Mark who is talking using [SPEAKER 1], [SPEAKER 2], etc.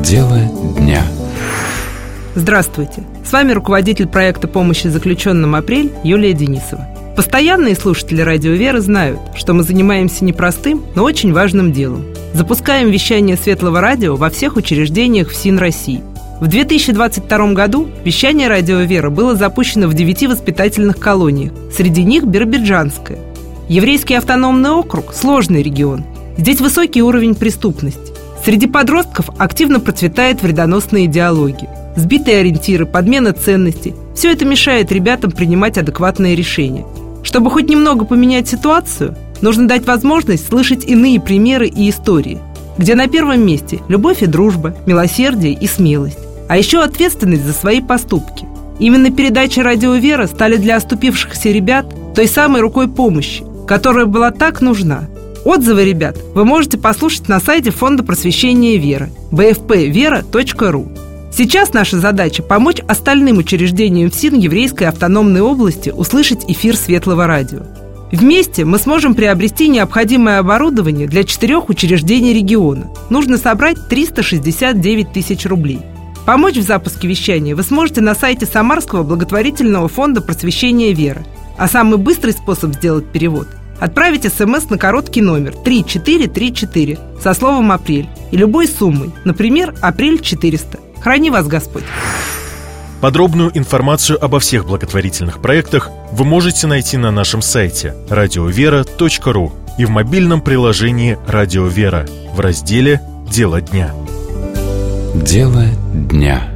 [SPEAKER 1] Дело дня.
[SPEAKER 2] Здравствуйте! С вами руководитель проекта помощи заключенным «Апрель» Юлия Денисова. Постоянные слушатели «Радио Вера» знают, что мы занимаемся непростым, но очень важным делом. Запускаем вещание Светлого радио во всех учреждениях ФСИН России. В 2022 году вещание «Радио Вера» было запущено в 9 воспитательных колониях, среди них Биробиджанская. Еврейский автономный округ – сложный регион. Здесь высокий уровень преступности. Среди подростков активно процветает вредоносная идеология. Сбитые ориентиры, подмена ценностей – все это мешает ребятам принимать адекватные решения. Чтобы хоть немного поменять ситуацию, нужно дать возможность слышать иные примеры и истории, где на первом месте любовь и дружба, милосердие и смелость, а еще ответственность за свои поступки. Именно передачи «Радио Вера» стали для оступившихся ребят той самой рукой помощи, которая была так нужна. Отзывы ребят вы можете послушать на сайте Фонда просвещения Веры bfpvera.ru. Сейчас наша задача – помочь остальным учреждениям ФСИН Еврейской автономной области услышать эфир Светлого радио. Вместе мы сможем приобрести необходимое оборудование для 4 учреждений региона. Нужно собрать 369 тысяч рублей. Помочь в запуске вещания вы сможете на сайте Самарского благотворительного фонда просвещения Веры. А самый быстрый способ сделать перевод – отправить СМС на короткий номер 3434 со словом «Апрель» и любой суммой, например, «Апрель 400». Храни вас Господь!
[SPEAKER 3] Подробную информацию обо всех благотворительных проектах вы можете найти на нашем сайте radiovera.ru и в мобильном приложении «Радио Вера» в разделе «Дело дня».
[SPEAKER 1] Дело дня.